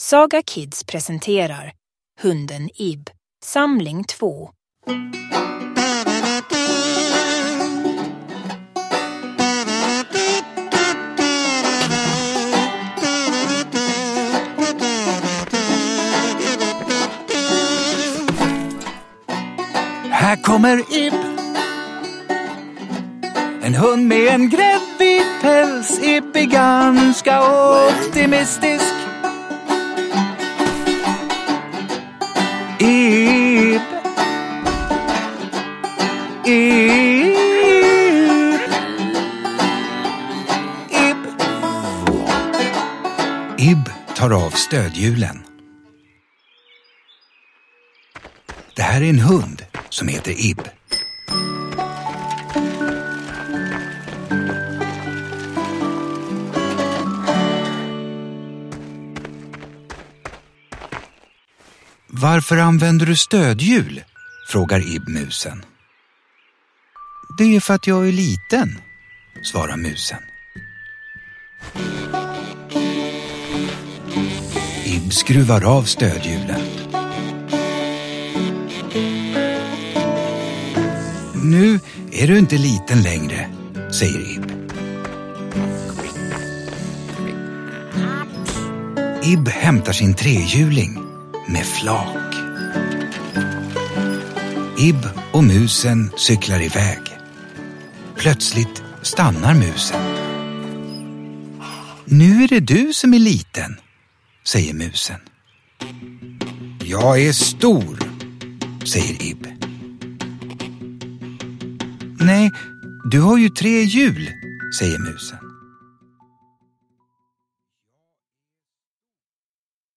Saga Kids presenterar Hunden Ib, samling 2. Här kommer Ib, en hund med en gräddvit päls. Ib är ganska optimistisk. Ib, Ib, Ib. Ib tar av stödhjulen. Det här är en hund som heter Ib. Varför använder du stödhjul? Frågar Ib musen. Det är för att jag är liten, svarar musen. Ib skruvar av stödhjulen. Nu är du inte liten längre, säger Ib. Ib hämtar sin trehjuling med flak. Ib och musen cyklar iväg. Plötsligt stannar musen. Nu är det du som är liten, säger musen. Jag är stor, säger Ib. Nej, du har ju 3 hjul, säger musen.